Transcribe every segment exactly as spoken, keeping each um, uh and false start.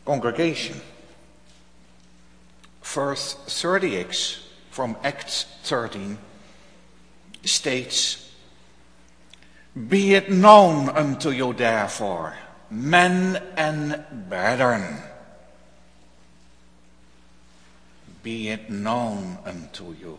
Congregation. Verse thirty-six from Acts thirteen states, "Be it known unto you therefore, men and brethren, be it known unto you."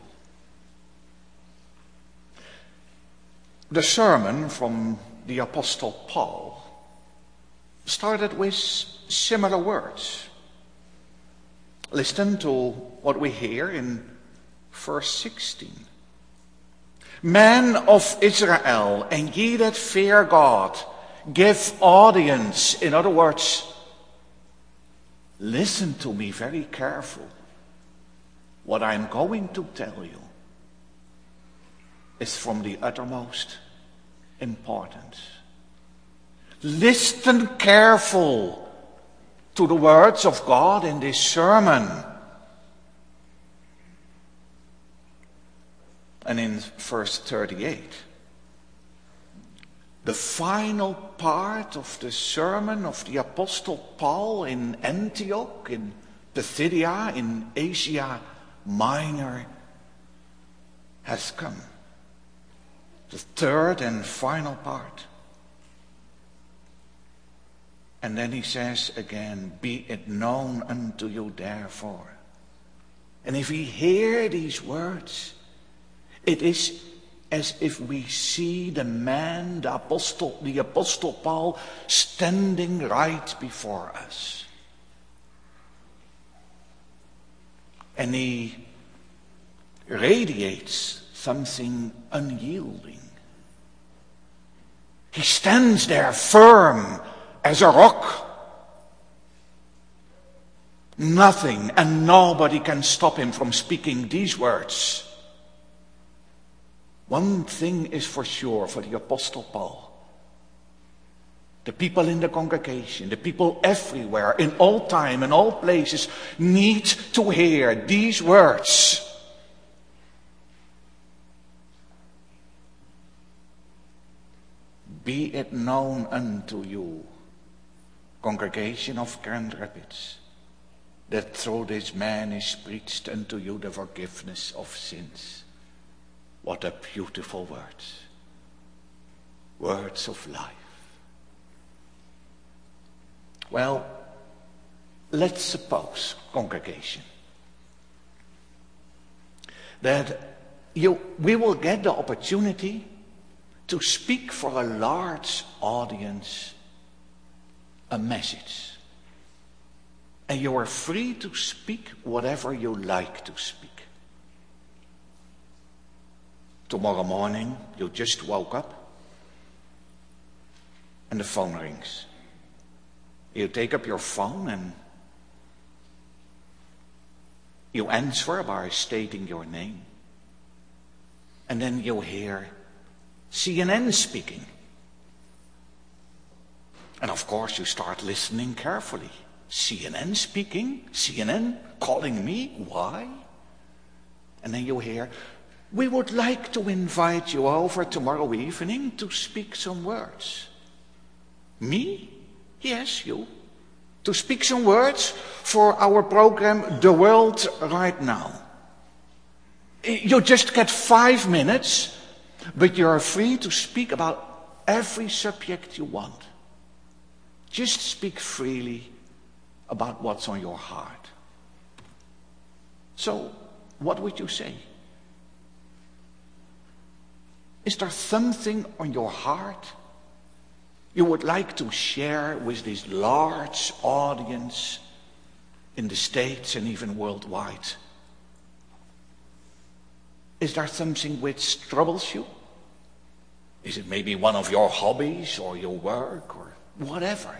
The sermon from the Apostle Paul started with similar words. Listen to what we hear in verse sixteen. "Men of Israel, and ye that fear God, give audience." In other words, listen to me very careful. What I'm going to tell you is from the uttermost importance. Listen careful to the words of God in this sermon. And in verse thirty-eight, the final part of the sermon of the Apostle Paul in Antioch, in Pisidia, in Asia Minor, has come. The third and final part. And then he says again, "Be it known unto you therefore." And if we hear these words, it is as if we see the man, the apostle, the apostle Paul, standing right before us. And he radiates something unyielding. He stands there firm as a rock. Nothing and nobody can stop him from speaking these words. One thing is for sure for the Apostle Paul. The people in the congregation, the people everywhere, in all time, in all places, need to hear these words. "Be it known unto you, congregation of Grand Rapids, that through this man is preached unto you the forgiveness of sins." What a beautiful words. Words of life. Well, let's suppose, congregation, that you, we will get the opportunity to speak for a large audience a message. And you are free to speak whatever you like to speak. Tomorrow morning, you just woke up and the phone rings. You take up your phone and you answer by stating your name. And then you hear C N N speaking. And of course you start listening carefully. C N N speaking? C N N calling me? Why? And then you hear, "We would like to invite you over tomorrow evening to speak some words." Me? Yes, you. To speak some words for our program, The World Right Now. You just get five minutes, but you're free to speak about every subject you want. Just speak freely about what's on your heart. So, what would you say? Is there something on your heart you would like to share with this large audience in the States and even worldwide? Is there something which troubles you? Is it maybe one of your hobbies or your work or whatever?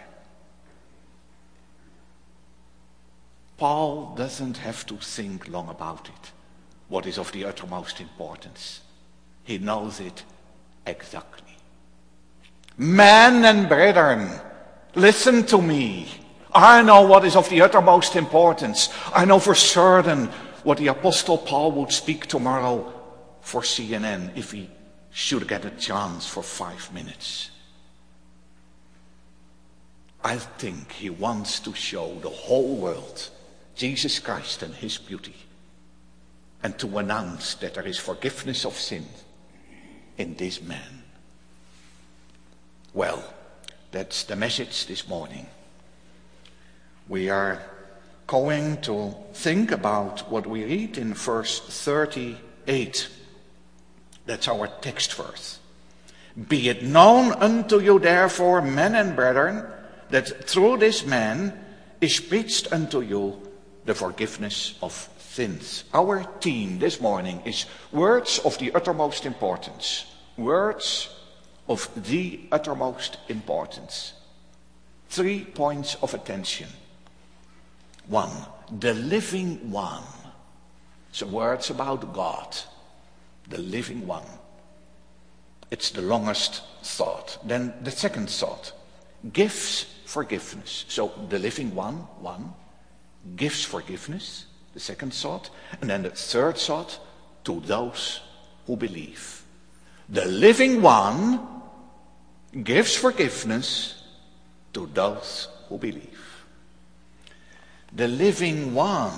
Paul doesn't have to think long about it, what is of the uttermost importance. He knows it exactly. "Men and brethren, listen to me. I know what is of the uttermost importance. I know for certain what the Apostle Paul would speak tomorrow for C N N if he should get a chance for five minutes. I think he wants to show the whole world Jesus Christ and his beauty, and to announce that there is forgiveness of sin in this man. Well, that's the message this morning. We are going to think about what we read in verse thirty-eight. That's our text verse. Be it known unto you therefore, men and brethren, that through this man is preached unto you the forgiveness of sins. Our theme this morning is words of the uttermost importance. Words of the uttermost importance. Three points of attention. One, the living one. So words about God, the living one. It's the longest thought. Then the second thought, gives forgiveness. So the living one, one, gives forgiveness, the second thought. And then the third thought, to those who believe. The living one gives forgiveness to those who believe. The living one.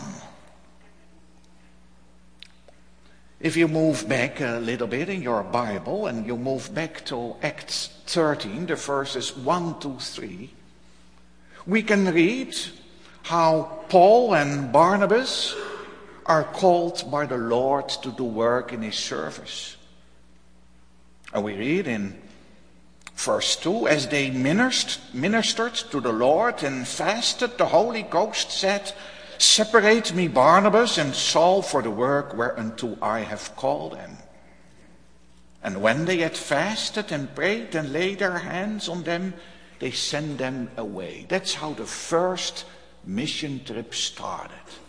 If you move back a little bit in your Bible and you move back to Acts thirteen, the verses one to three, we can read how Paul and Barnabas are called by the Lord to do work in his service. And we read in verse two, as they ministered, ministered to the Lord and fasted, the Holy Ghost said, separate me Barnabas and Saul for the work whereunto I have called them. And when they had fasted and prayed and laid their hands on them, they sent them away. That's how the first mission trip started.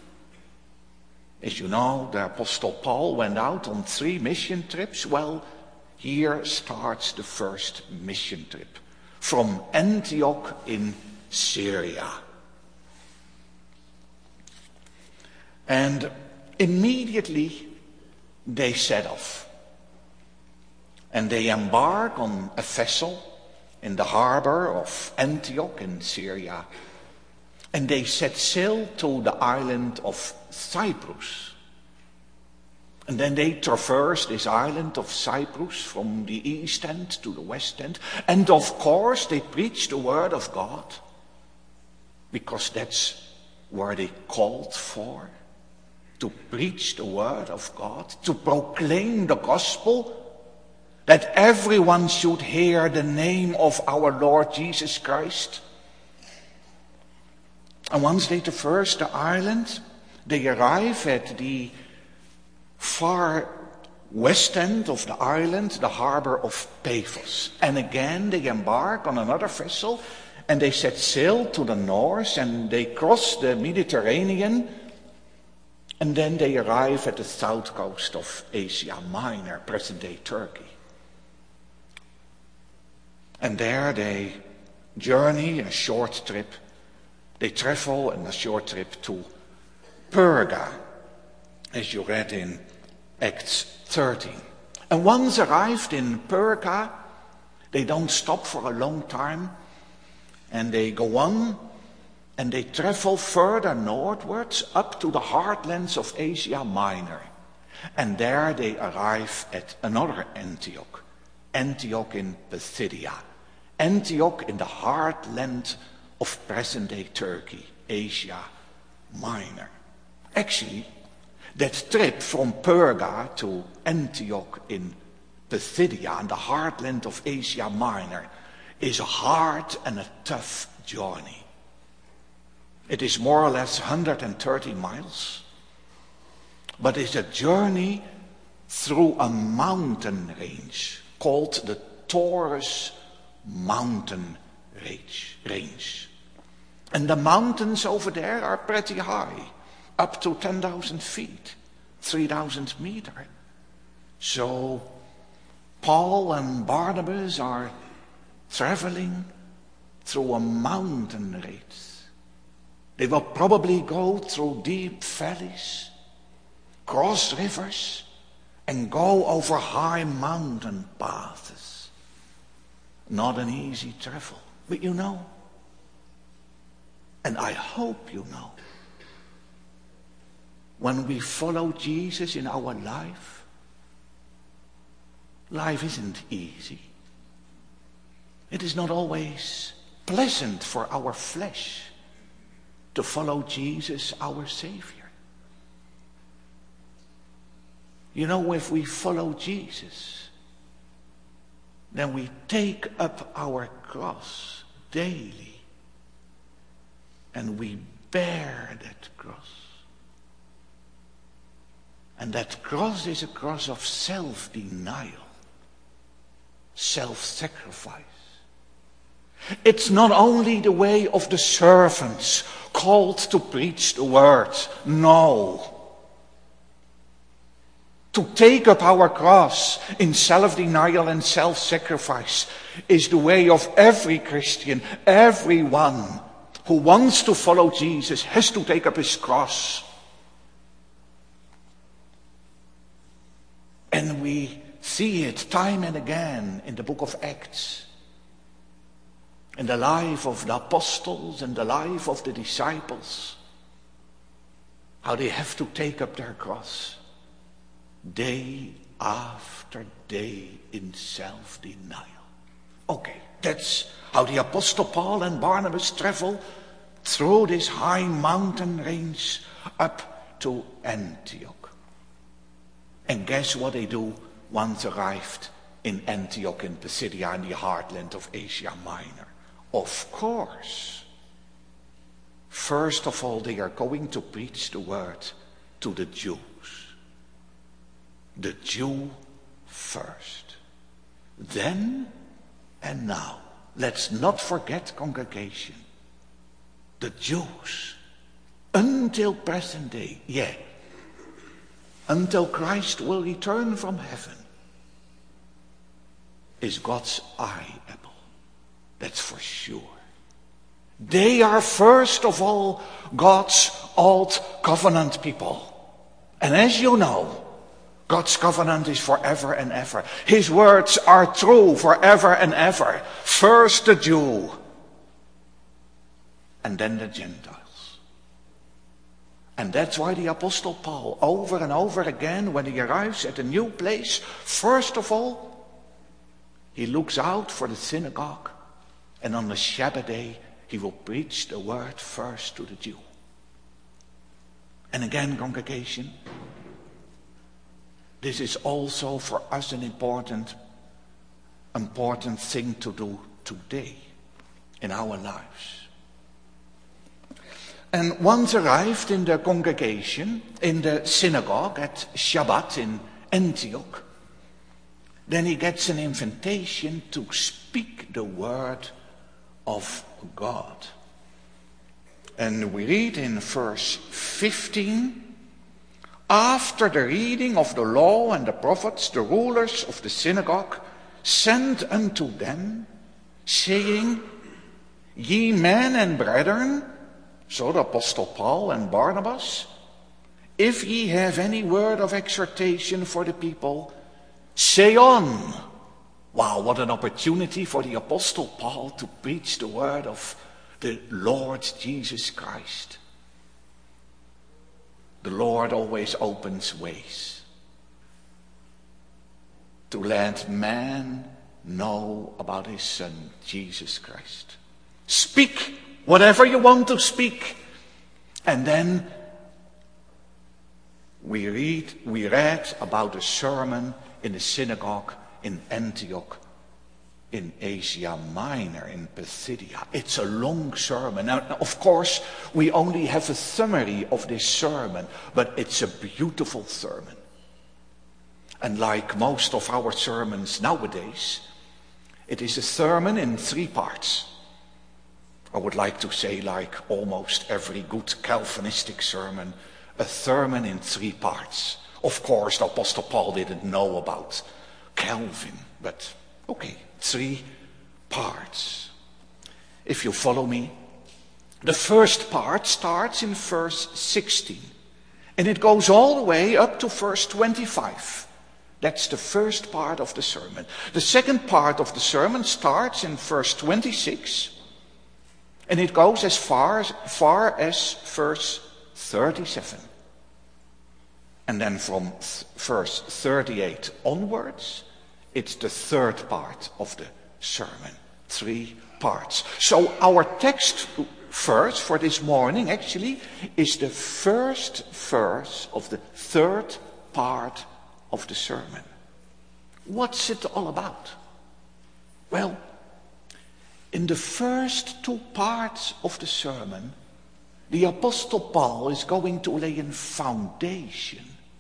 As you know, the Apostle Paul went out on three mission trips. Well, here starts the first mission trip from Antioch in Syria. And immediately they set off. And they embark on a vessel in the harbor of Antioch in Syria. And they set sail to the island of Cyprus. And then they traverse this island of Cyprus from the east end to the west end. And of course they preach the word of God, because that's where they called for. To preach the word of God, to proclaim the gospel, that everyone should hear the name of our Lord Jesus Christ. And once they traverse the island, they arrive at the far west end of the island, the harbor of Paphos. And again they embark on another vessel and they set sail to the north and they cross the Mediterranean. And then they arrive at the south coast of Asia Minor, present-day Turkey. And there they journey a short trip. They travel on a short trip to Perga, as you read in Acts thirteen. And once arrived in Perga, they don't stop for a long time. And they go on and they travel further northwards up to the heartlands of Asia Minor. And there they arrive at another Antioch. Antioch in Pisidia. Antioch in the heartland of present-day Turkey, Asia Minor. Actually, that trip from Perga to Antioch in Pisidia, in the heartland of Asia Minor, is a hard and a tough journey. It is more or less one hundred thirty miles, but it's a journey through a mountain range called the Taurus Mountain range. range. And the mountains over there are pretty high, up to ten thousand feet, three thousand meters. So Paul and Barnabas are traveling through a mountain range. They will probably go through deep valleys, cross rivers, and go over high mountain paths. Not an easy travel. But you know, And I hope you know, when we follow Jesus in our life, life isn't easy. It is not always pleasant for our flesh to follow Jesus, our Savior. You know, if we follow Jesus, then we take up our cross daily and we bear that cross. And that cross is a cross of self-denial, self-sacrifice. It's not only the way of the servants called to preach the word. No. To take up our cross in self-denial and self-sacrifice is the way of every Christian. Everyone who wants to follow Jesus has to take up his cross. And we see it time and again in the book of Acts. In the life of the apostles and the life of the disciples. How they have to take up their cross. Day after day in self-denial. Okay, that's how the Apostle Paul and Barnabas travel through this high mountain range up to Antioch. And guess what they do once arrived in Antioch in Pisidia in the heartland of Asia Minor? Of course, first of all, they are going to preach the word to the Jews. The Jew first. Then and now, let's not forget, congregation, the Jews, until present day, yeah, until Christ will return from heaven, is God's eye apple. That's for sure. They are first of all God's old covenant people. And as you know, God's covenant is forever and ever. His words are true forever and ever. First the Jew, and then the Gentiles. And that's why the Apostle Paul, over and over again, when he arrives at a new place, first of all, he looks out for the synagogue. And on the Shabbat day, he will preach the word first to the Jew. And again, congregation, this is also for us an important, important thing to do today in our lives. And once arrived in the congregation, in the synagogue at Shabbat in Antioch, then he gets an invitation to speak the word of God. And we read in verse fifteen, after the reading of the law and the prophets, the rulers of the synagogue sent unto them, saying, Ye men and brethren, so the Apostle Paul and Barnabas, if ye have any word of exhortation for the people, say on. Wow, what an opportunity for the Apostle Paul to preach the word of the Lord Jesus Christ. The Lord always opens ways to let man know about his Son, Jesus Christ. Speak whatever you want to speak. And then we read, we read about a sermon in the synagogue in Antioch, in Asia Minor, in Pisidia. It's a long sermon. Now, of course, we only have a summary of this sermon, but it's a beautiful sermon. And like most of our sermons nowadays, it is a sermon in three parts. I would like to say, like almost every good Calvinistic sermon, a sermon in three parts. Of course, the Apostle Paul didn't know about Calvin, but okay, three parts. If you follow me, the first part starts in verse sixteen, and it goes all the way up to verse twenty-five. That's the first part of the sermon. The second part of the sermon starts in verse twenty-six, And it goes as far as, far as verse thirty-seven. And then from th- verse thirty-eight onwards, it's the third part of the sermon. Three parts. So our text verse for this morning actually is the first verse of the third part of the sermon. What's it all about? Well, in the first two parts of the sermon, the Apostle Paul is going to lay a foundation.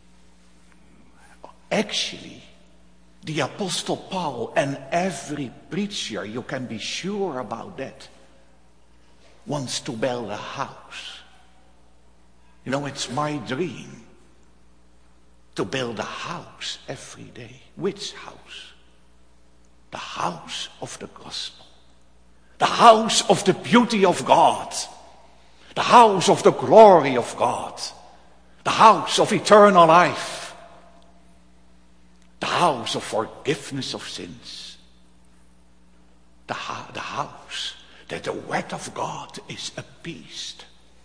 Actually, the Apostle Paul and every preacher, you can be sure about that, wants to build a house. You know, it's my dream to build a house every day. Which house? The house of the gospel. The house of the beauty of God. The house of the glory of God. The house of eternal life. The house of forgiveness of sins. The, ha- the house that the word of God is appeased.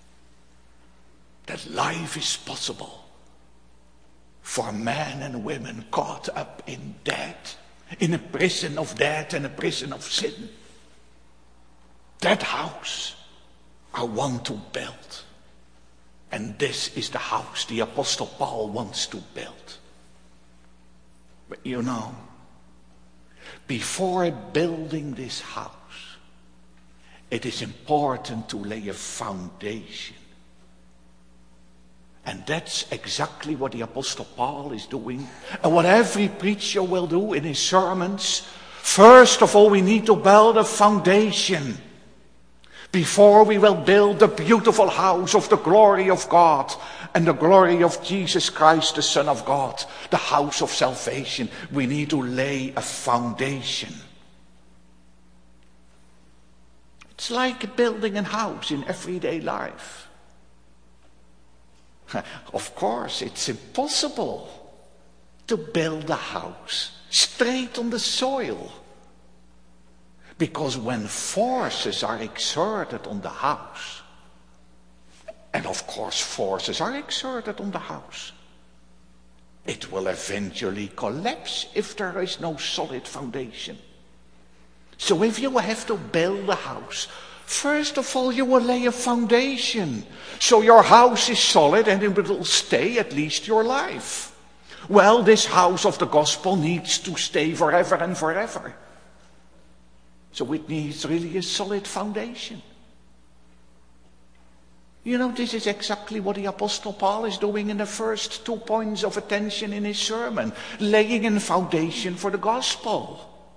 That life is possible for men and women caught up in death, in a prison of death and a prison of sin. That house I want to build. And this is the house the Apostle Paul wants to build. But you know, before building this house, it is important to lay a foundation. And that's exactly what the Apostle Paul is doing. And what every preacher will do in his sermons. First of all, we need to build a foundation. Before we will build the beautiful house of the glory of God and the glory of Jesus Christ, the Son of God, the house of salvation, we need to lay a foundation. It's like building a house in everyday life. Of course, it's impossible to build a house straight on the soil. Because when forces are exerted on the house, and of course forces are exerted on the house, it will eventually collapse if there is no solid foundation. So if you have to build a house, first of all you will lay a foundation. So your house is solid and it will stay at least your life. Well, this house of the gospel needs to stay forever and forever. So it needs really a solid foundation. You know, this is exactly what the Apostle Paul is doing in the first two points of attention in his sermon. Laying a foundation for the gospel.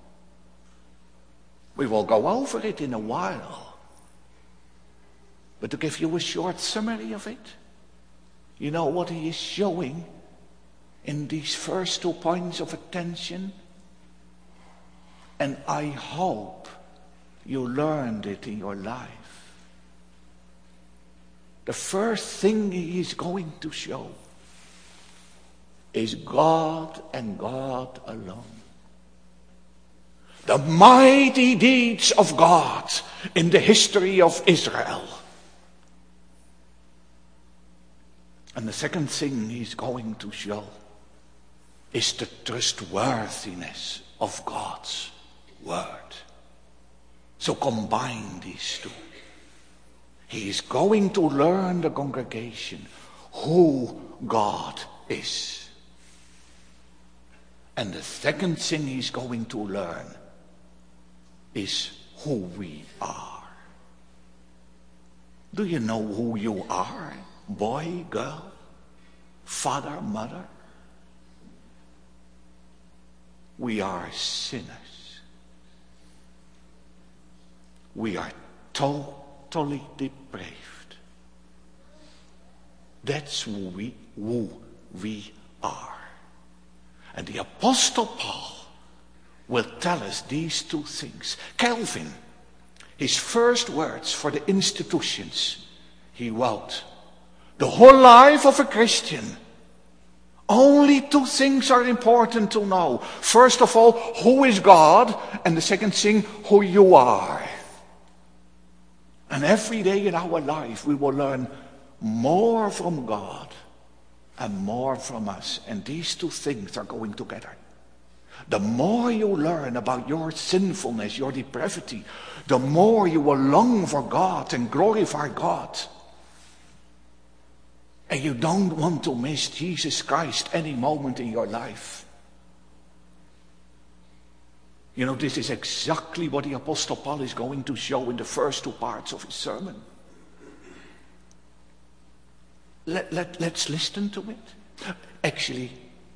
We will go over it in a while. But to give you a short summary of it, you know what he is showing in these first two points of attention? And I hope you learned it in your life. The first thing he is going to show is God and God alone. The mighty deeds of God in the history of Israel. And the second thing he's going to show is the trustworthiness of God's word. So combine these two. He is going to learn the congregation who God is. And the second thing he's going to learn is who we are. Do you know who you are? Boy, girl, father, mother. We are sinners. We are totally depraved. That's who we, who we are. And the Apostle Paul will tell us these two things. Calvin, his first words for the institutions, he wrote, the whole life of a Christian, only two things are important to know. First of all, who is God? And the second thing, who you are. And every day in our life we will learn more from God and more from us. And these two things are going together. The more you learn about your sinfulness, your depravity, the more you will long for God and glorify God. And you don't want to miss Jesus Christ any moment in your life. You know, this is exactly what the Apostle Paul is going to show in the first two parts of his sermon. Let, let, let's listen to it. Actually,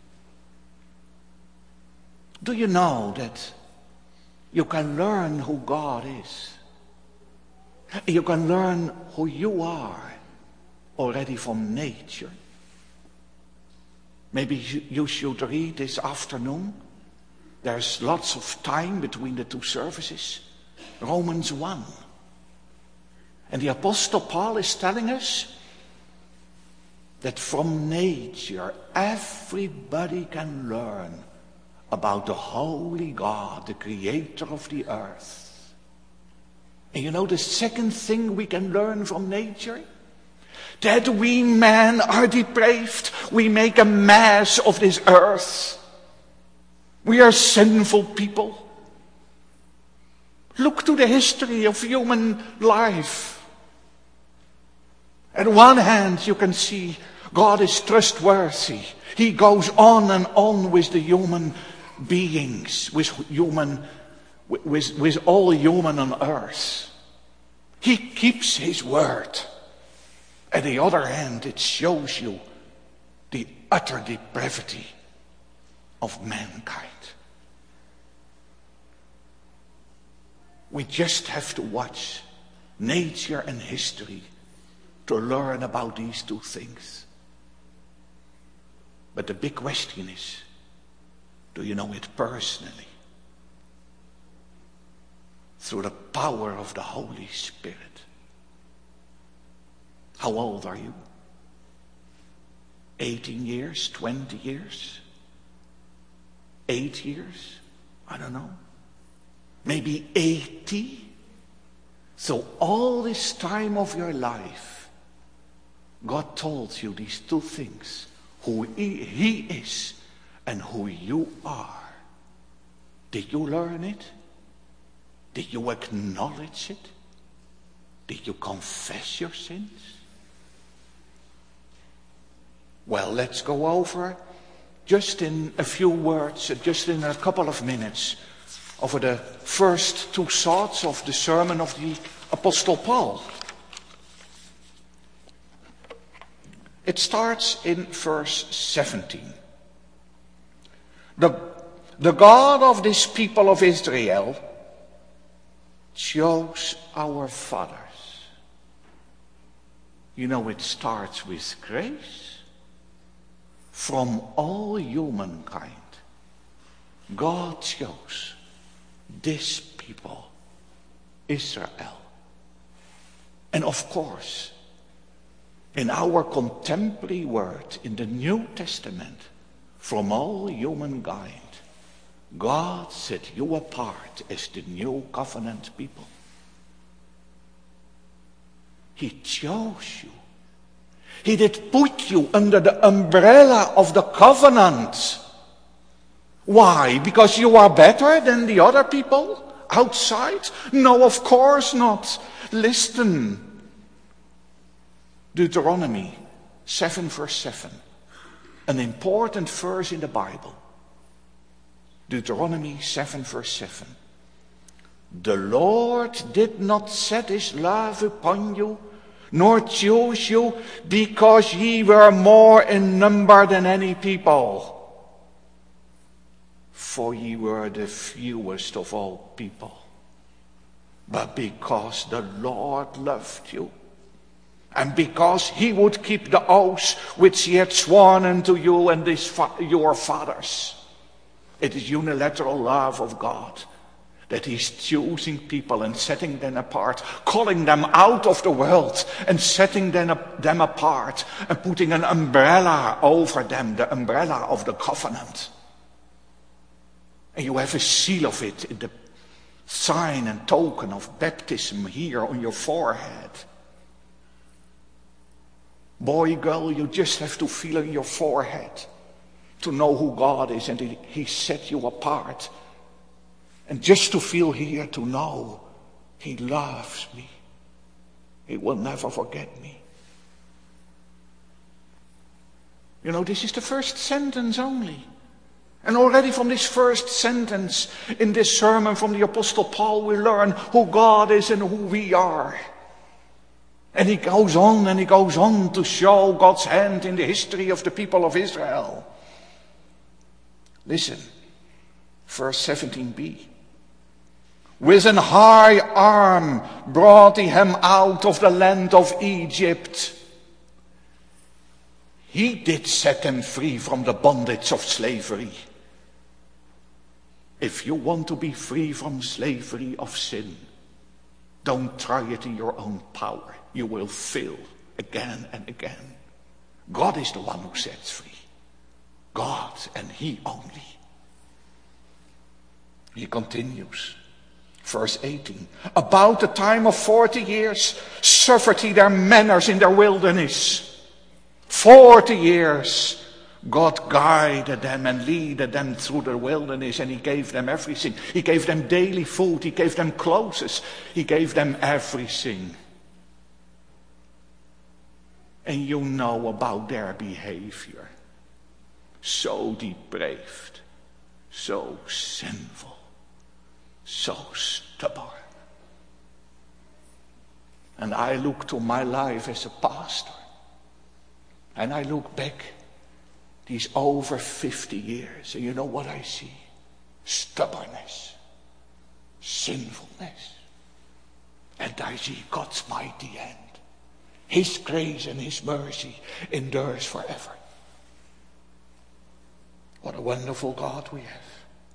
do you know that you can learn who God is? You can learn who you are already from nature. Maybe you should read this afternoon. There's lots of time between the two services. Romans one. And the Apostle Paul is telling us that from nature everybody can learn about the holy God, the creator of the earth. And you know the second thing we can learn from nature? That we men are depraved. We make a mess of this earth. We are sinful people. Look to the history of human life. At one hand you can see God is trustworthy. He goes on and on with the human beings, with human, with, with all human on earth. He keeps his word. At the other hand, it shows you the utter depravity of mankind. We just have to watch nature and history to learn about these two things. But the big question is, do you know it personally? Through the power of the Holy Spirit. How old are you? eighteen years, twenty years, eight years, I don't know. Maybe eighty. So all this time of your life, God told you these two things. Who he, he is and who you are. Did you learn it? Did you acknowledge it? Did you confess your sins? Well, let's go over just in a few words, just in a couple of minutes, over the first two thoughts of the sermon of the Apostle Paul. It starts in verse seventeen. The, the God of this people of Israel chose our fathers. You know, it starts with grace. From all humankind, God chose this people, Israel. And of course, in our contemporary word, in the New Testament, from all humankind, God set you apart as the new covenant people. He chose you. He did put you under the umbrella of the covenant. Why? Because you are better than the other people outside? No, of course not. Listen. Deuteronomy seven verse seven. An important verse in the Bible. Deuteronomy seven verse seven. The Lord did not set his love upon you, nor choose you, because ye were more in number than any people. For ye were the fewest of all people. But because the Lord loved you, and because he would keep the oath which he had sworn unto you and this fa- your fathers. It is unilateral love of God. That he's choosing people and setting them apart, calling them out of the world and setting them, them apart and putting an umbrella over them, the umbrella of the covenant. And you have a seal of it in the sign and token of baptism here on your forehead. Boy, girl, you just have to feel in your forehead to know who God is and he, he set you apart. And just to feel here to know he loves me. He will never forget me. You know, this is the first sentence only. And already from this first sentence in this sermon from the Apostle Paul, we learn who God is and who we are. And he goes on and he goes on to show God's hand in the history of the people of Israel. Listen, verse seventeen b. With an high arm brought he him out of the land of Egypt. He did set them free from the bondage of slavery. If you want to be free from slavery of sin, don't try it in your own power. You will fail again and again. God is the one who sets free. God and he only. He continues. Verse eighteen. About the time of forty years suffered he their manners in their wilderness. Forty years God guided them and leaded them through the wilderness, and he gave them everything. He gave them daily food. He gave them clothes. He gave them everything. And you know about their behavior. So depraved. So sinful. So stubborn. And I look to my life as a pastor. And I look back these over fifty years. And you know what I see? Stubbornness. Sinfulness. And I see God's mighty hand. His grace and his mercy endures forever. What a wonderful God we have.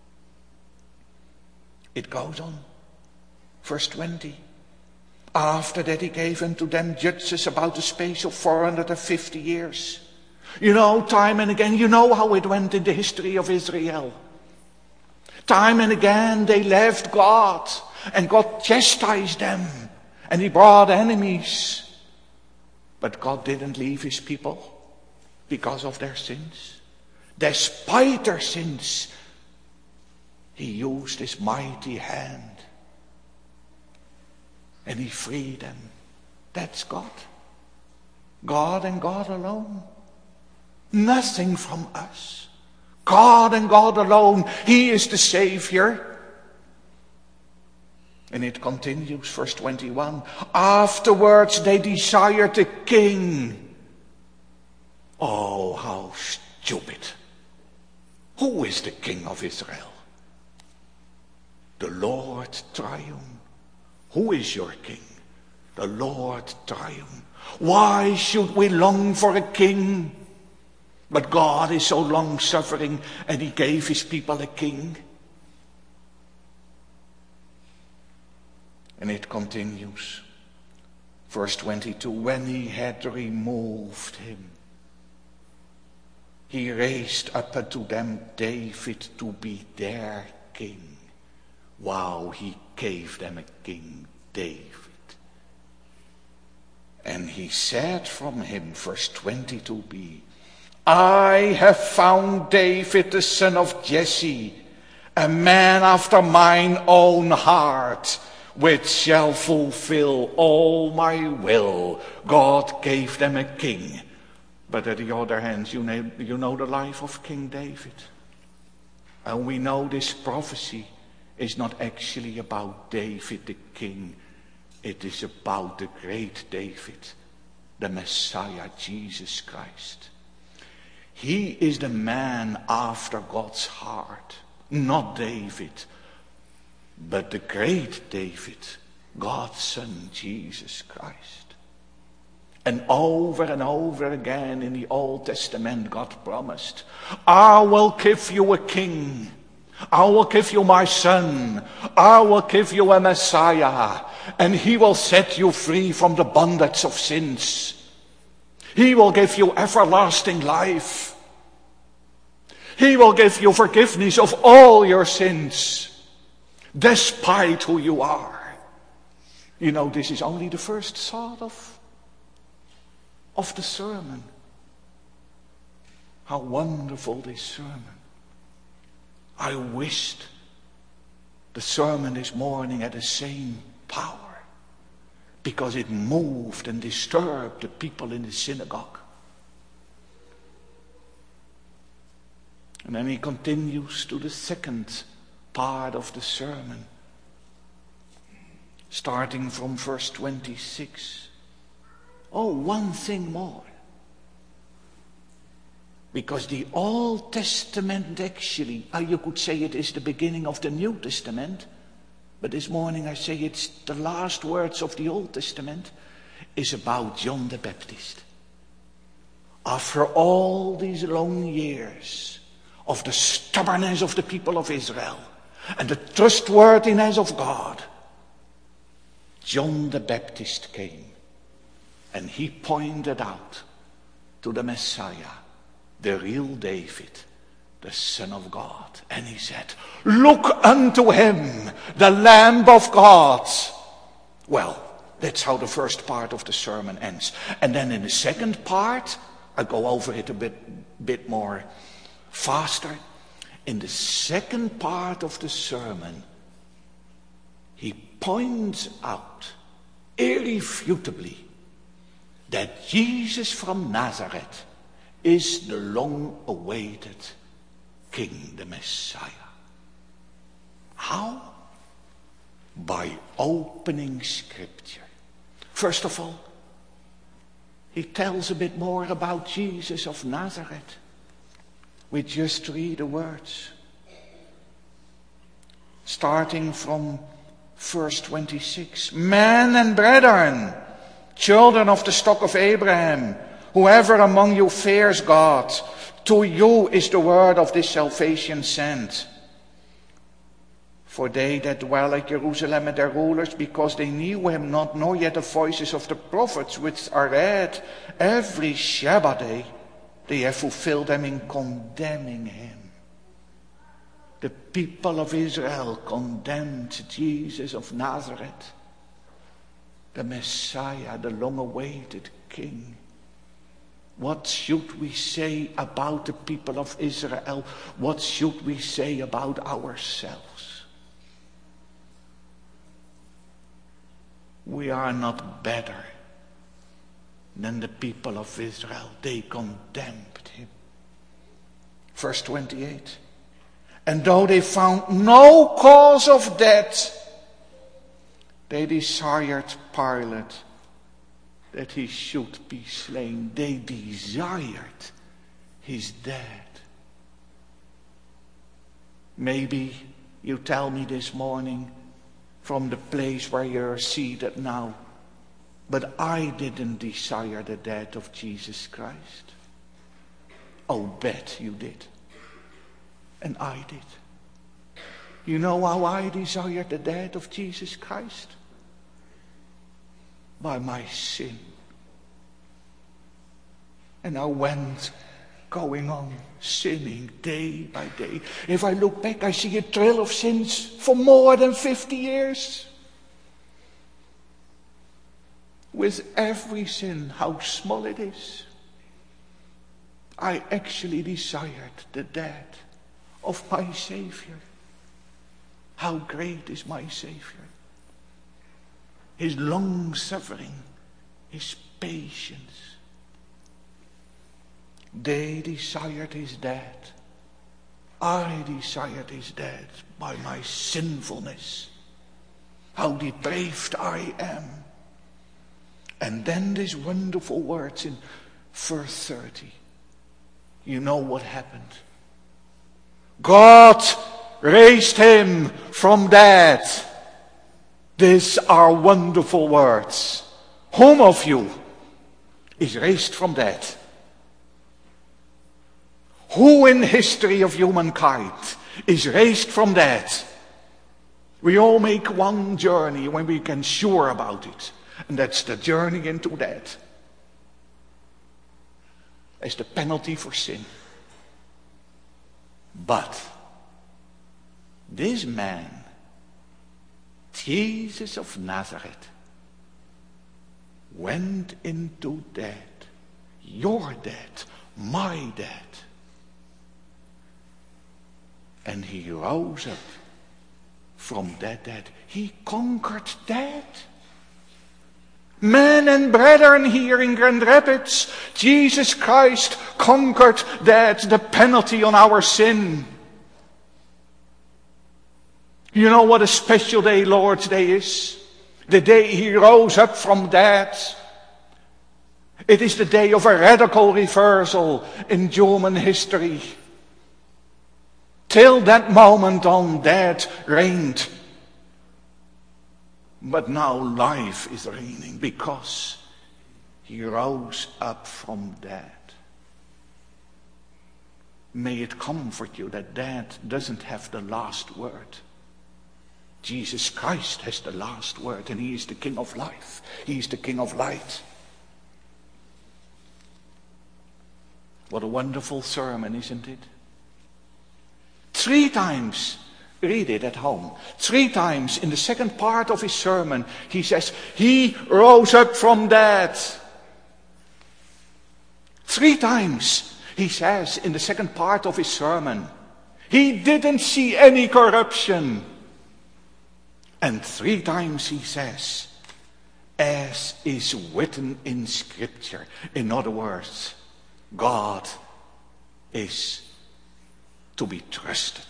It goes on. Verse twenty. After that he gave unto them judges about the space of four hundred fifty years. You know, time and again, you know how it went in the history of Israel. Time and again they left God, and God chastised them, and he brought enemies. But God didn't leave his people because of their sins. Despite their sins, he used his mighty hand. And he freed them. That's God. God and God alone. Nothing from us. God and God alone. He is the Savior. And it continues, verse twenty-one. Afterwards they desired a king. Oh, how stupid. Who is the king of Israel? The Lord Triune. Who is your king? The Lord Triune. Why should we long for a king? But God is so long-suffering, and he gave his people a king. And it continues. Verse twenty-two. When he had removed him, he raised up unto them David to be their king. Wow, he gave them a king, David. And he said from him, verse twenty-two b, I have found David the son of Jesse, a man after mine own heart, which shall fulfill all my will. God gave them a king. But on the other hand, you know, you know the life of King David. And we know this prophecy is not actually about David the king. It is about the great David, the Messiah, Jesus Christ. He is the man after God's heart. Not David, but the great David, God's son, Jesus Christ. And over and over again in the Old Testament, God promised, I will give you a king. I will give you my son. I will give you a Messiah. And he will set you free from the bondage of sins. He will give you everlasting life. He will give you forgiveness of all your sins. despite who you are. You know, this is only the first thought of, of the sermon. How wonderful this sermon. I wished the sermon this morning had the same power, because it moved and disturbed the people in the synagogue. And then he continues to the second part of the sermon, starting from verse twenty-six. Oh, one thing more. Because the Old Testament actually, uh, you could say it is the beginning of the New Testament, but this morning I say it's the last words of the Old Testament, is about John the Baptist. After all these long years of the stubbornness of the people of Israel and the trustworthiness of God, John the Baptist came and he pointed out to the Messiah, the real David, the Son of God. And he said, look unto him, the Lamb of God. Well, that's how the first part of the sermon ends. And then in the second part, I go over it a bit, bit more faster. In the second part of the sermon, he points out irrefutably that Jesus from Nazareth is the long-awaited King, the Messiah. How? By opening Scripture. First of all, he tells a bit more about Jesus of Nazareth. We just read the words. Starting from verse twenty-six. Men and brethren, children of the stock of Abraham, whoever among you fears God, to you is the word of this salvation sent. For they that dwell at Jerusalem and their rulers, because they knew him not, nor yet the voices of the prophets which are read every Shabbat day, they have fulfilled them in condemning him. The people of Israel condemned Jesus of Nazareth, the Messiah, the long-awaited King. What should we say about the people of Israel? What should we say about ourselves? We are not better than the people of Israel. They condemned him. Verse twenty-eight. And though they found no cause of death, they desired Pilate that he should be slain. They desired his death. Maybe you tell me this morning from the place where you're seated now, but I didn't desire the death of Jesus Christ. Oh, bet you did. And I did. You know how I desired the death of Jesus Christ? By my sin. And I went going on sinning day by day. If I look back, I see a trail of sins for more than fifty years. With every sin, how small it is, I actually desired the death of my Savior. How great is my Savior? His long suffering, his patience. They desired his death. I desired his death by my sinfulness. How depraved I am. And then these wonderful words in verse thirty. You know what happened. God raised him from death. These are wonderful words. Whom of you is raised from death? Who in the history of humankind is raised from death? We all make one journey when we can sure about it. And that's the journey into death. As the penalty for sin. But this man Jesus of Nazareth went into death, your death, my death. And he rose up from that death. He conquered death. Men and brethren here in Grand Rapids, Jesus Christ conquered death, the penalty on our sin. You know what a special day Lord's Day is? The day he rose up from death. It is the day of a radical reversal in German history. Till that moment on, death reigned. But now life is reigning because he rose up from death. May it comfort you that death doesn't have the last word. Jesus Christ has the last word, and he is the King of life. He is the King of light. What a wonderful sermon, isn't it? Three times, read it at home. Three times in the second part of his sermon, he says, he rose up from death. Three times, he says in the second part of his sermon, he didn't see any corruption. And three times he says, as is written in Scripture. In other words, God is to be trusted.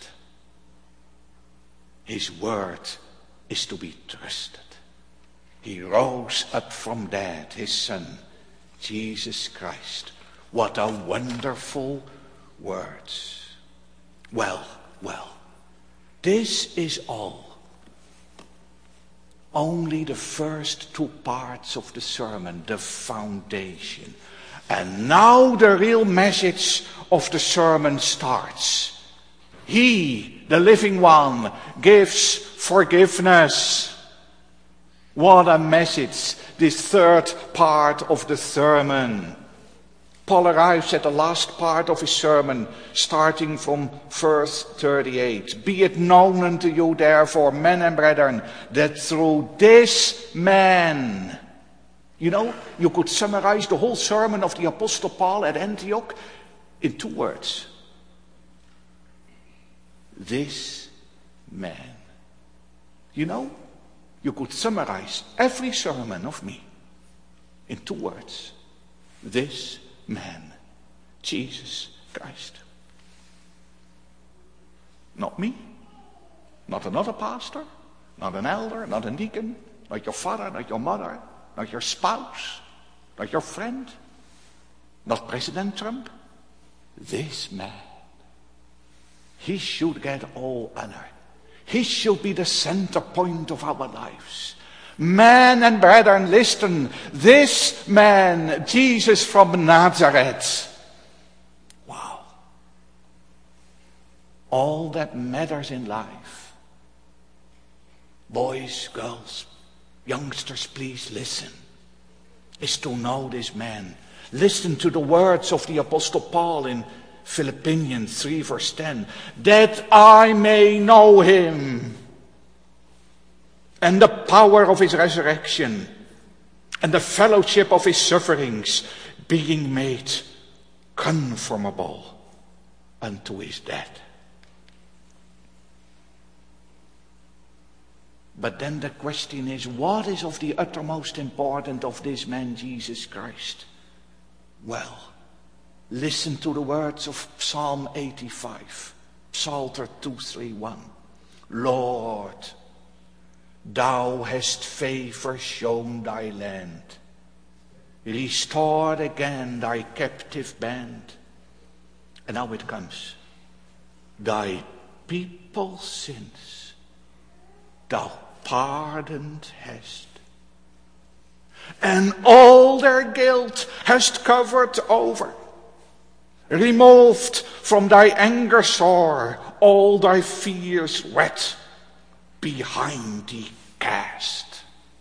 His word is to be trusted. He rose up from death, his Son, Jesus Christ. What a wonderful words. Well, well, this is all. Only the first two parts of the sermon, the foundation. And now the real message of the sermon starts. He, the living one, gives forgiveness. What a message, this third part of the sermon. Paul arrives at the last part of his sermon, starting from verse thirty-eight. Be it known unto you, therefore, men and brethren, that through this man, you know, you could summarize the whole sermon of the Apostle Paul at Antioch in two words. This man. You know, you could summarize every sermon of me in two words. This man, Jesus Christ. Not me, not another pastor, not an elder, not a deacon, not your father, not your mother, not your spouse, not your friend, not President Trump. This man, he should get all honor. He should be the center point of our lives. Men and brethren, listen, this man, Jesus from Nazareth. Wow. All that matters in life. Boys, girls, youngsters, please listen. Is to know this man. Listen to the words of the Apostle Paul in Philippians three verse ten. That I may know him. And the power of his resurrection, and the fellowship of his sufferings, being made conformable unto his death. But then the question is, what is of the uttermost importance of this man, Jesus Christ? Well, listen to the words of Psalm eighty-five, Psalter two three one. Lord, thou hast favor shown thy land. Restore again thy captive band. And now it comes. Thy people's sins thou pardoned hast. And all their guilt hast covered over. Removed from thy anger sore, all thy fears wet. Behind thee cast.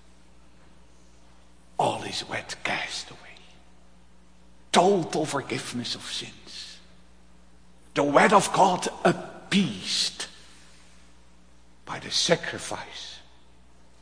All is wet, cast away. Total forgiveness of sins. The wrath of God appeased by the sacrifice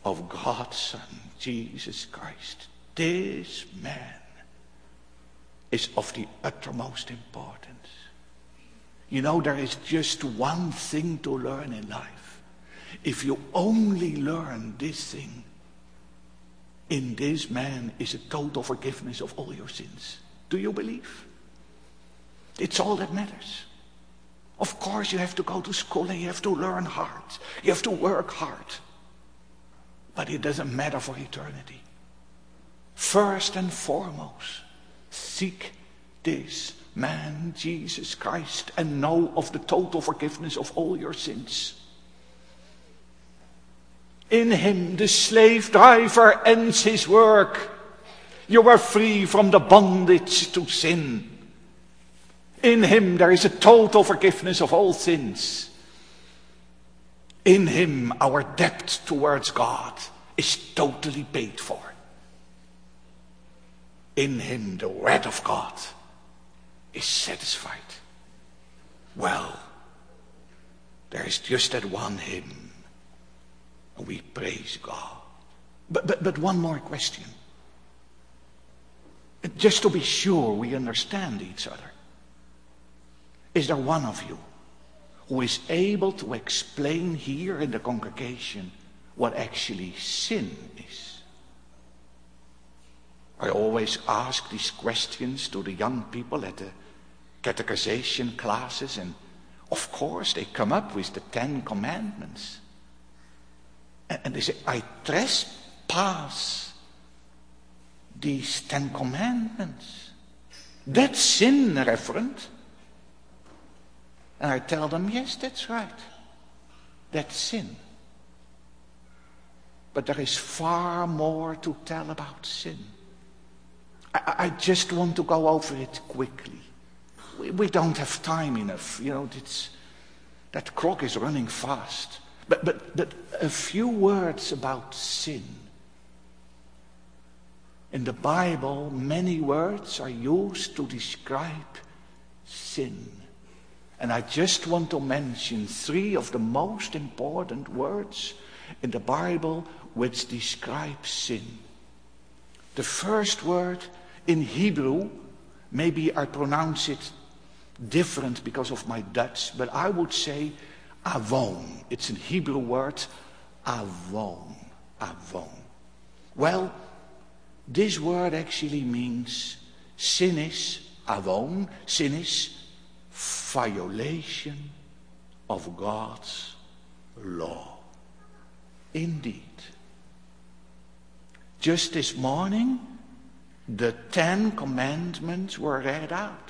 of God's Son, Jesus Christ. This man is of the uttermost importance. You know, there is just one thing to learn in life. If you only learn this thing, in this man is a total forgiveness of all your sins. Do you believe? It's all that matters. Of course you have to go to school and you have to learn hard. You have to work hard. But it doesn't matter for eternity. First and foremost, seek this man, Jesus Christ, and know of the total forgiveness of all your sins. In him, the slave driver ends his work. You are free from the bondage to sin. In him, there is a total forgiveness of all sins. In him, our debt towards God is totally paid for. In him, the wrath of God is satisfied. Well, there is just that one hymn. We praise God. But, but, but one more question. Just to be sure we understand each other. Is there one of you who is able to explain here in the congregation what actually sin is? I always ask these questions to the young people at the catechization classes, and of course they come up with the Ten Commandments. And they say, I trespass these Ten Commandments. That's sin, Reverend. And I tell them, yes, that's right. That's sin. But there is far more to tell about sin. I, I just want to go over it quickly. We, we don't have time enough. You know, it's, that clock is running fast. But, but, but a few words about sin. In the Bible, many words are used to describe sin. And I just want to mention three of the most important words in the Bible which describe sin. The first word in Hebrew, maybe I pronounce it different because of my Dutch, but I would say avon. It's a Hebrew word, avon, avon. Well, this word actually means sin is, avon, sin is violation of God's law. Indeed. Just this morning, the Ten Commandments were read out.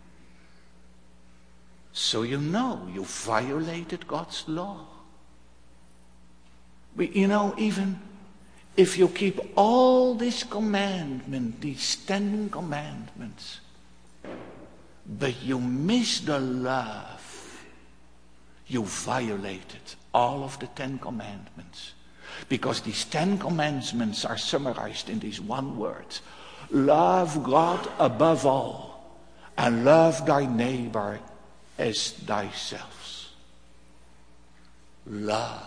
So you know you violated God's law. But you know, even if you keep all these commandments, these Ten Commandments, but you miss the love, you violated all of the Ten Commandments. Because these Ten Commandments are summarized in this one word. Love God above all, and love thy neighbor as thyself. Love.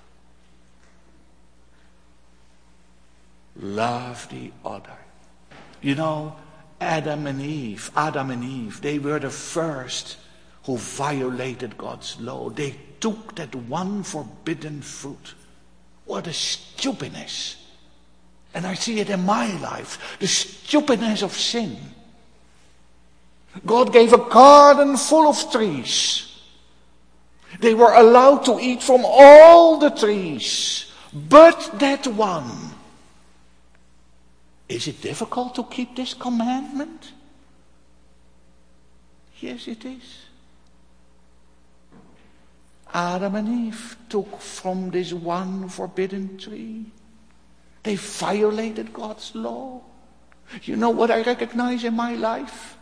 Love the other. You know, Adam and Eve, Adam and Eve, they were the first who violated God's law. They took that one forbidden fruit. What a stupidness. And I see it in my life, the stupidness of sin. God gave a garden full of trees. They were allowed to eat from all the trees, but that one. Is it difficult to keep this commandment? Yes, it is. Adam and Eve took from this one forbidden tree. They violated God's law. You know what I recognize in my life?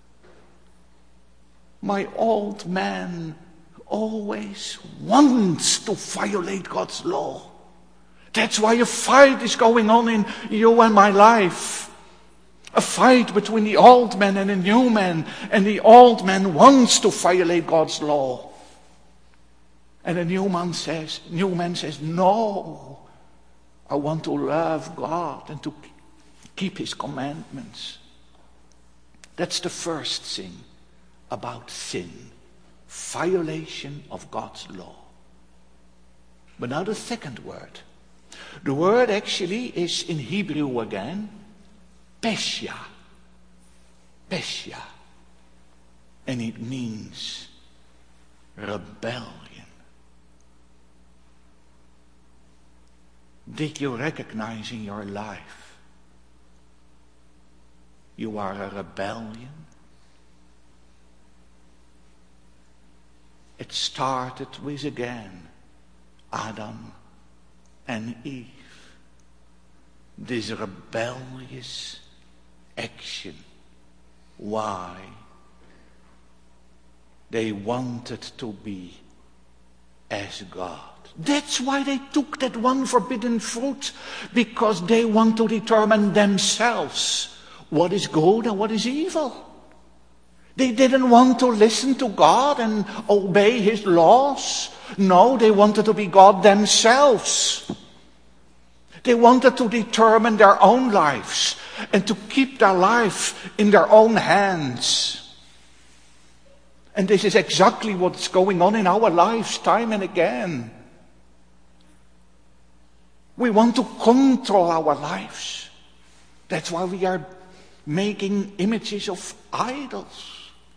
My old man always wants to violate God's law. That's why a fight is going on in you and my life. A fight between the old man and the new man. And the old man wants to violate God's law. And the new man says, new man says, no. I want to love God and to keep his commandments. That's the first thing about sin. Violation of God's law. But now the second word. The word actually is in Hebrew again, pesha. Pesha. And it means rebellion. Did you recognize in your life you are a rebellion? It started with again Adam and Eve. This rebellious action. Why? They wanted to be as God. That's why they took that one forbidden fruit, because they want to determine themselves what is good and what is evil. They didn't want to listen to God and obey his laws. No, they wanted to be God themselves. They wanted to determine their own lives and to keep their life in their own hands. And this is exactly what's going on in our lives time and again. We want to control our lives. That's why we are making images of idols.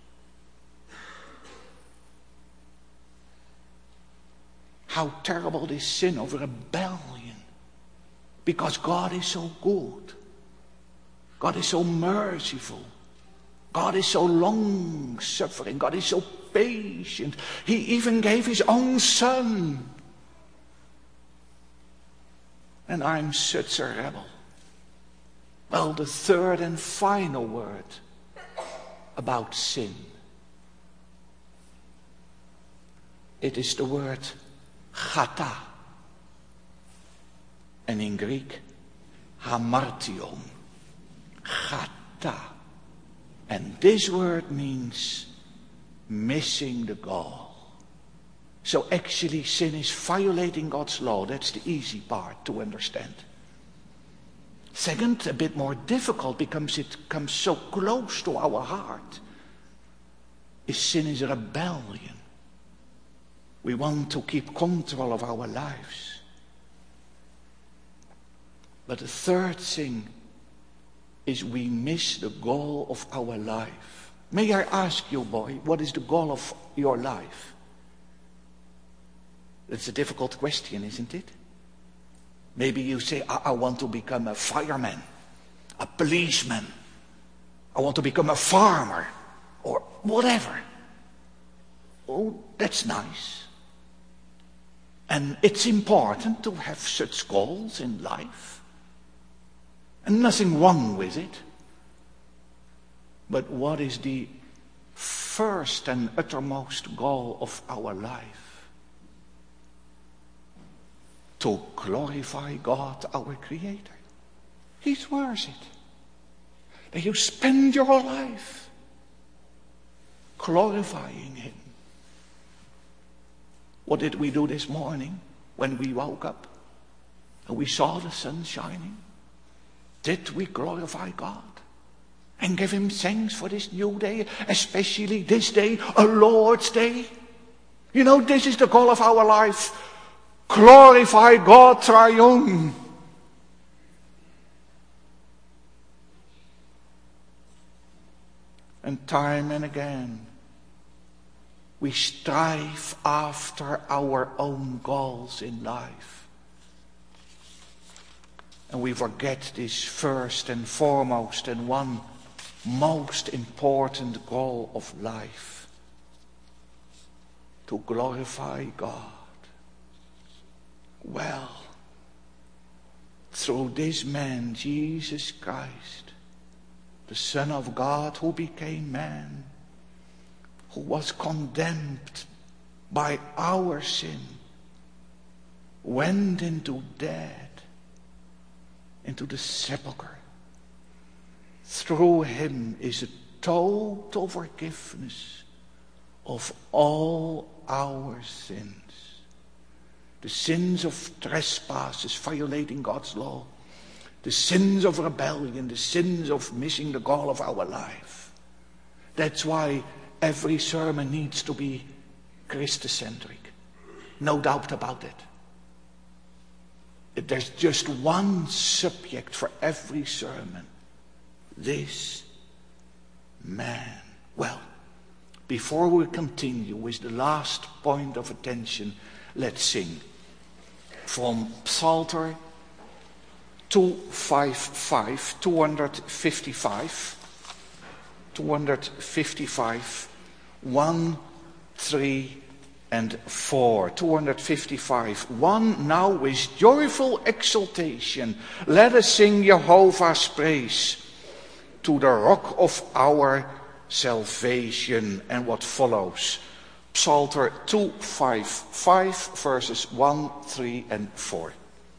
How terrible this sin of rebellion. Because God is so good. God is so merciful. God is so long-suffering. God is so patient. He even gave his own son. And I'm such a rebel. Well, the third and final word about sin. It is the word chata. And in Greek, hamartion. Chata. And this word means missing the goal. So actually sin is violating God's law. That's the easy part to understand. Second, a bit more difficult because it comes so close to our heart, is sin is rebellion. We want to keep control of our lives. But the third thing is we miss the goal of our life. May I ask you, boy, what is the goal of your life? That's a difficult question, isn't it? Maybe you say, I, I want to become a fireman, a policeman. I want to become a farmer, or whatever. Oh, that's nice. And it's important to have such goals in life. And nothing wrong with it. But what is the first and uttermost goal of our life? To glorify God, our Creator. He's worth it. That you spend your life glorifying Him. What did we do this morning when we woke up and we saw the sun shining? Did we glorify God and give Him thanks for this new day, especially this day, a Lord's Day? You know, this is the goal of our life. Glorify God triune. And time and again, we strive after our own goals in life. And we forget this first and foremost and one most important goal of life. To glorify God. Well, through this man, Jesus Christ, the Son of God who became man, who was condemned by our sin, went into death, into the sepulchre. Through him is a total forgiveness of all our sins. the sins of trespasses, violating God's law, the sins of rebellion, the sins of missing the goal of our life. That's why every sermon needs to be Christocentric. No doubt about it. If there's just one subject for every sermon, this man. Well, before we continue with the last point of attention, let's sing from Psalter two fifty-five, two fifty-five, two fifty-five, one, three, and four. two fifty-five, one. Now with joyful exultation, let us sing Jehovah's praise to the rock of our salvation. And what follows? Psalter two fifty-five, verses one, three, and four.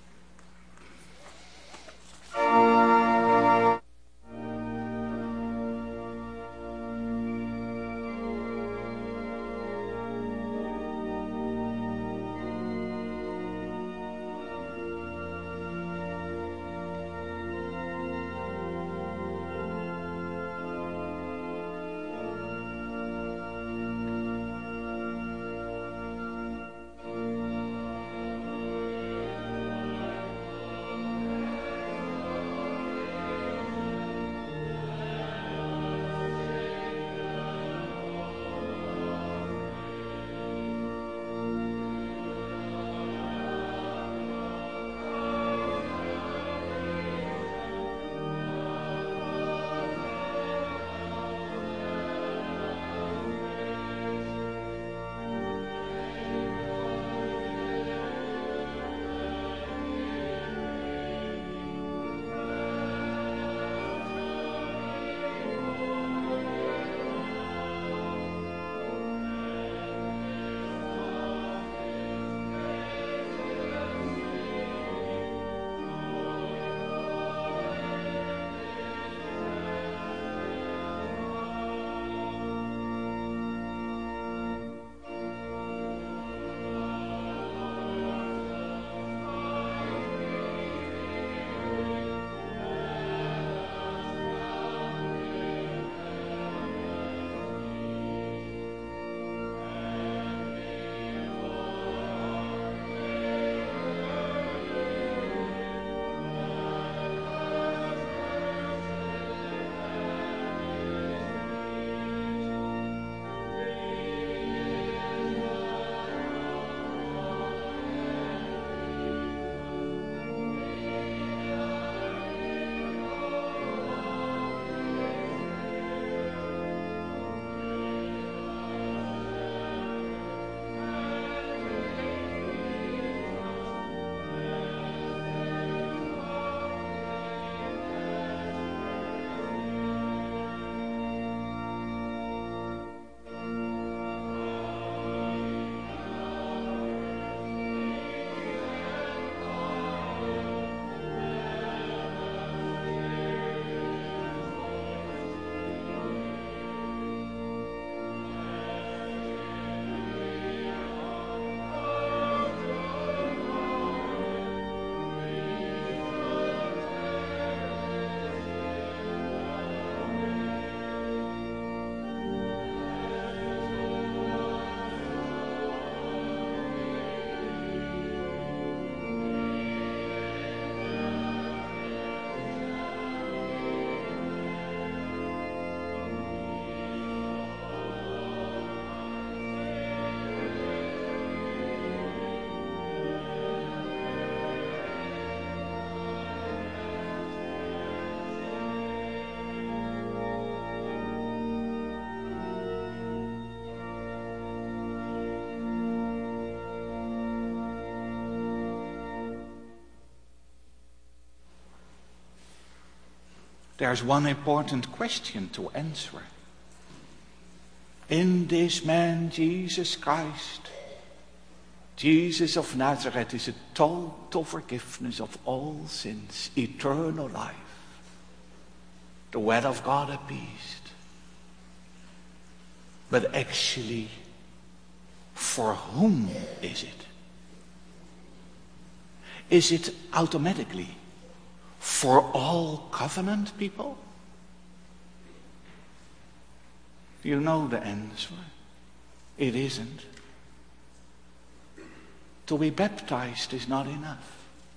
There's one important question to answer. In this man, Jesus Christ, Jesus of Nazareth, is a total forgiveness of all sins, eternal life, the word of God appeased. But actually, for whom is it? Is it automatically for all covenant people? You know the answer. It isn't. To be baptized is not enough.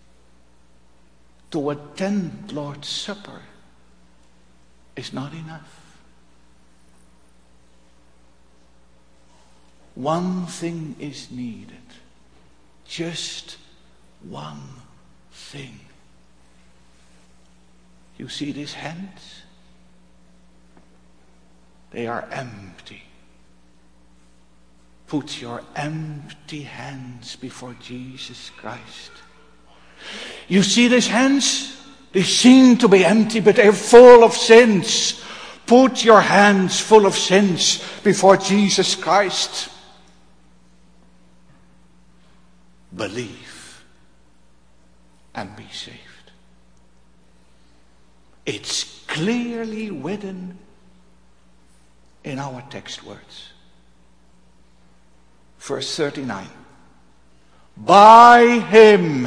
To attend Lord's Supper is not enough. One thing is needed. Just one thing. You see these hands? They are empty. Put your empty hands before Jesus Christ. You see these hands? They seem to be empty, but they're full of sins. Put your hands full of sins before Jesus Christ. Believe and be saved. It's clearly written in our text words. Verse thirty-nine. By him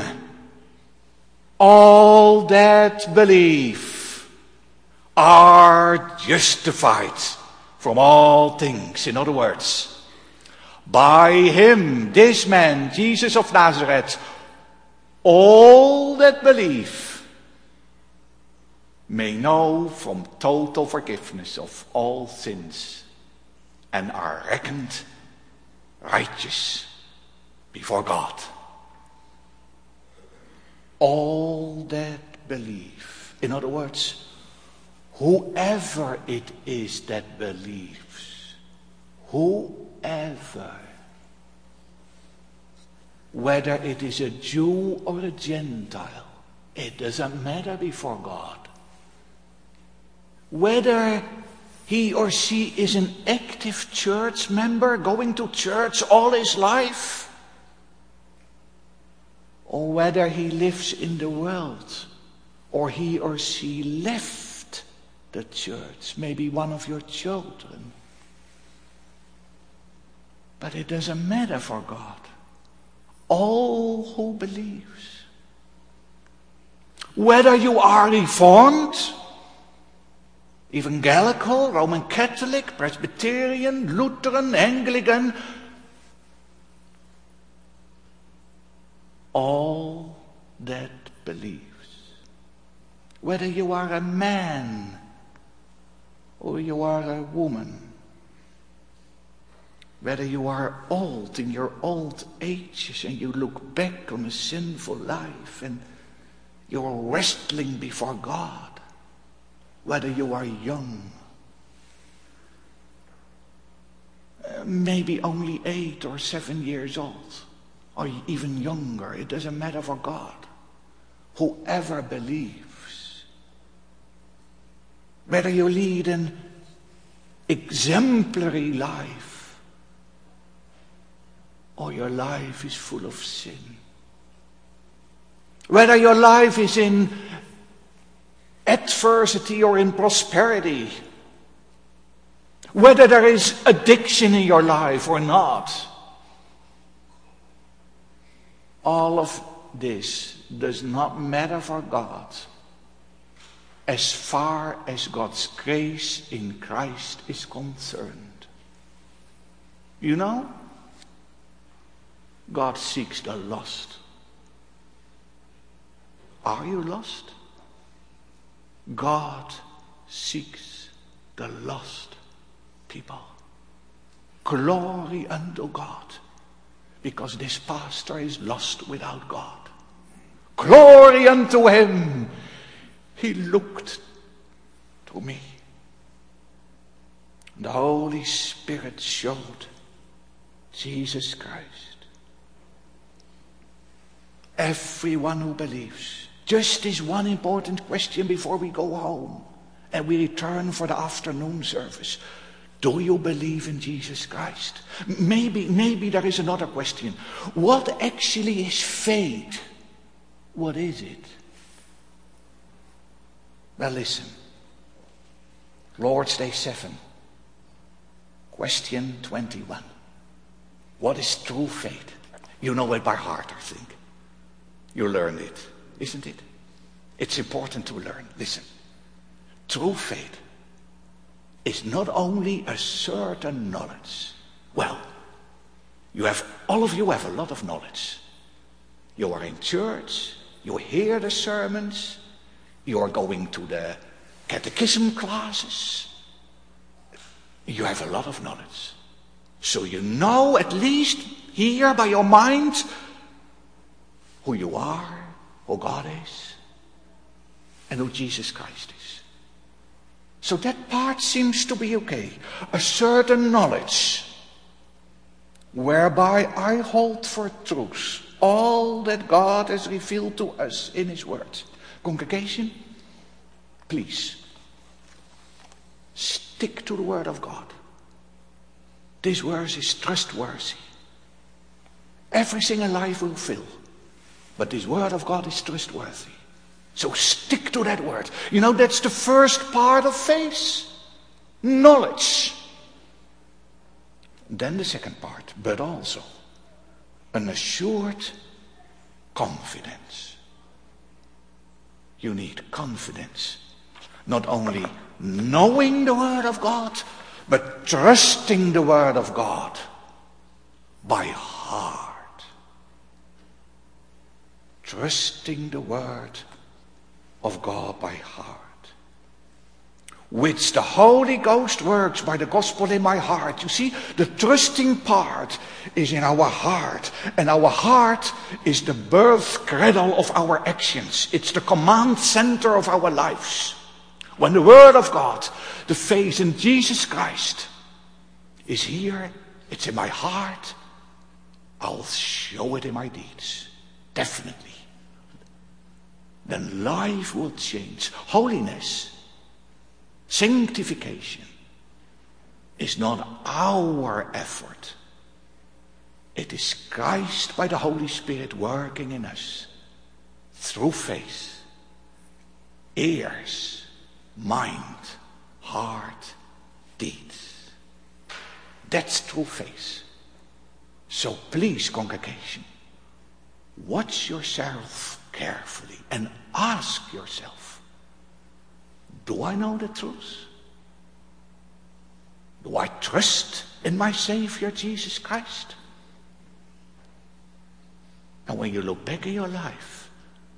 all that believe are justified from all things. In other words, by him, this man, Jesus of Nazareth, all that believe may know from total forgiveness of all sins and are reckoned righteous before God. All that believe. In other words, whoever it is that believes, whoever, whether it is a Jew or a Gentile, it doesn't matter before God. Whether he or she is an active church member, going to church all his life, or whether he lives in the world, or he or she left the church, maybe one of your children. But it doesn't matter for God. All who believes. Whether you are Reformed, Evangelical, Roman Catholic, Presbyterian, Lutheran, Anglican, all that believes. Whether you are a man or you are a woman, whether you are old in your old ages and you look back on a sinful life and you're wrestling before God, whether you are young, uh, maybe only eight or seven years old, or even younger, it doesn't matter for God. Whoever believes, whether you lead an exemplary life, or your life is full of sin, whether your life is in adversity or in prosperity, whether there is addiction in your life or not, all of this does not matter for God as far as God's grace in Christ is concerned. You know, God seeks the lost. Are you lost? God seeks the lost people. Glory unto God, because this pastor is lost without God. Glory unto him. He looked to me. The Holy Spirit showed Jesus Christ. Everyone who believes. Just this one important question before we go home and we return for the afternoon service. Do you believe in Jesus Christ? Maybe, maybe there is another question. What actually is faith? What is it? Well, listen. Lord's Day seven. Question twenty-one. What is true faith? You know it by heart, I think. You learned it, isn't it? It's important to learn. Listen, true faith is not only a certain knowledge. Well, you have, all of you have a lot of knowledge. You are in church, you hear the sermons, you are going to the catechism classes. You have a lot of knowledge. So you know at least here by your mind who you are, who God is, and who Jesus Christ is. So that part seems to be okay. A certain knowledge whereby I hold for truth all that God has revealed to us in his word. Congregation, please, stick to the word of God. This word is trustworthy. Everything in life will fail, but this word of God is trustworthy. So stick to that word. You know, that's the first part of faith. Knowledge. Then the second part, but also an assured confidence. You need confidence. Not only knowing the word of God, but trusting the word of God by heart. Trusting the word of God by heart. Which the Holy Ghost works by the gospel in my heart. You see, the trusting part is in our heart. And our heart is the birth cradle of our actions. It's the command center of our lives. When the word of God, the faith in Jesus Christ, is here, it's in my heart, I'll show it in my deeds. Definitely. Then life will change. Holiness, sanctification is not our effort. It is Christ by the Holy Spirit working in us through faith, ears, mind, heart, deeds. That's true faith. So please, congregation, watch yourself carefully and ask yourself, do I know the truth? Do I trust in my Savior Jesus Christ? And when you look back in your life,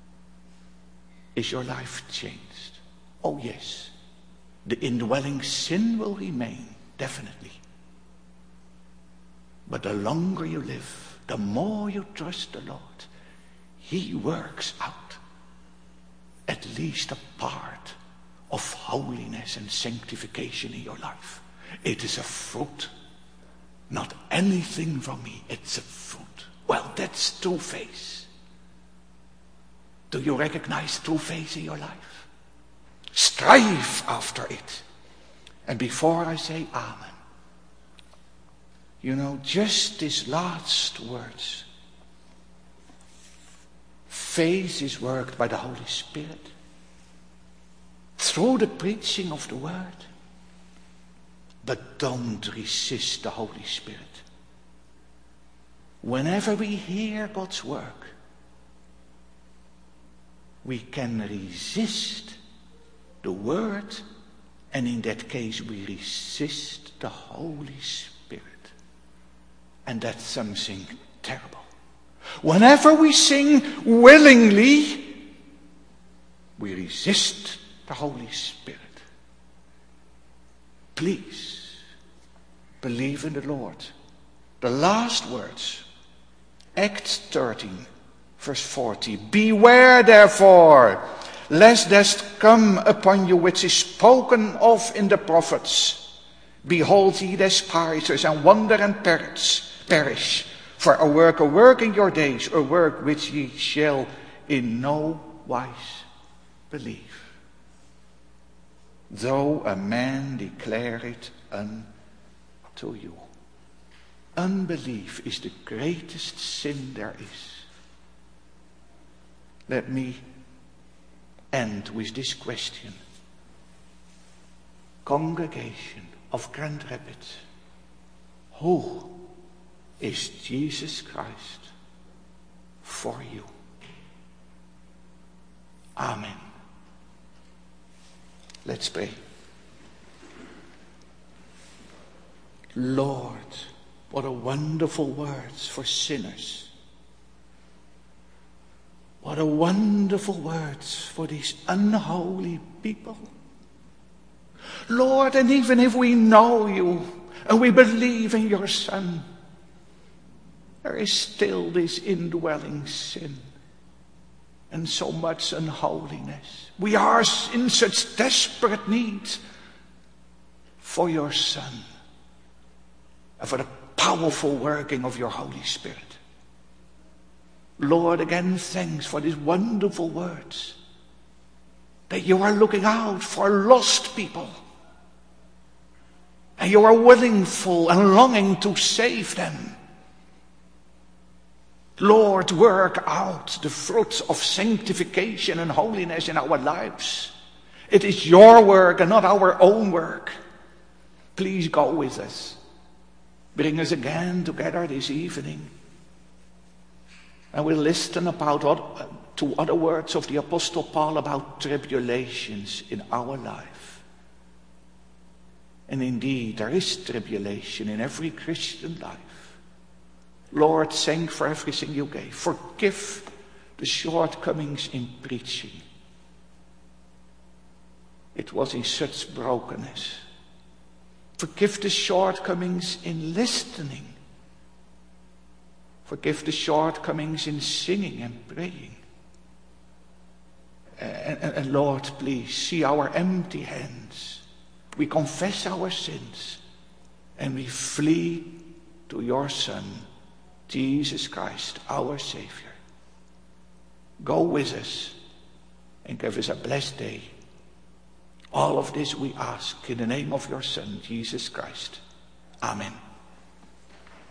is your life changed? Oh yes, the indwelling sin will remain, definitely. But the longer you live, the more you trust the Lord, he works out at least a part of holiness and sanctification in your life. It is a fruit, not anything from me, it's a fruit. Well, that's true faith. Do you recognize true faith in your life? Strive after it. And before I say amen, you know, just these last words. Faith is worked by the Holy Spirit through the preaching of the word. But don't resist the Holy Spirit. Whenever we hear God's work, we can resist the word, and in that case we resist the Holy Spirit. And that's something terrible. Whenever we sing willingly, we resist the Holy Spirit. Please believe in the Lord. The last words, Acts thirteen, verse forty. Beware therefore, lest there come upon you which is spoken of in the prophets. Behold, ye despise us and wander and perish. perish. For a work, a work in your days, a work which ye shall in no wise believe. Though a man declare it unto you. Unbelief is the greatest sin there is. Let me end with this question. Congregation of Grand Rapids, who is Jesus Christ for you? Amen. Let's pray. Lord, what a wonderful words for sinners. What a wonderful words for these unholy people. Lord, and even if we know you and we believe in your Son, there is still this indwelling sin and so much unholiness. We are in such desperate need for your Son and for the powerful working of your Holy Spirit. Lord, again, thanks for these wonderful words that you are looking out for lost people and you are willing for and longing to save them. Lord, work out the fruits of sanctification and holiness in our lives. It is your work and not our own work. Please go with us. Bring us again together this evening. And we'll listen about other, to other words of the Apostle Paul about tribulations in our life. And indeed, there is tribulation in every Christian life. Lord, thank for everything you gave. Forgive the shortcomings in preaching. It was in such brokenness. Forgive the shortcomings in listening. Forgive the shortcomings in singing and praying. And, and, and Lord, please see our empty hands. We confess our sins and we flee to your Son, Jesus Christ, our Savior. Go with us and give us a blessed day. All of this we ask in the name of your Son, Jesus Christ. Amen.